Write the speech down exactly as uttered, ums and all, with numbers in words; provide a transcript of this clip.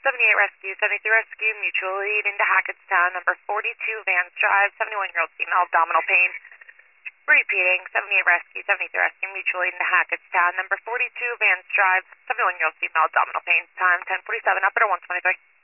seventy-eight Rescue, seventy-three Rescue, mutual lead into Hackettstown, number forty-two Vance Drive, seventy-one-year-old female, abdominal pain. Repeating, seventy-eight Rescue, seventy-three Rescue, mutual lead into Hackettstown, number forty-two Vance Drive, seventy-one-year-old female, abdominal pain. Time ten forty-seven, up at one twenty-three.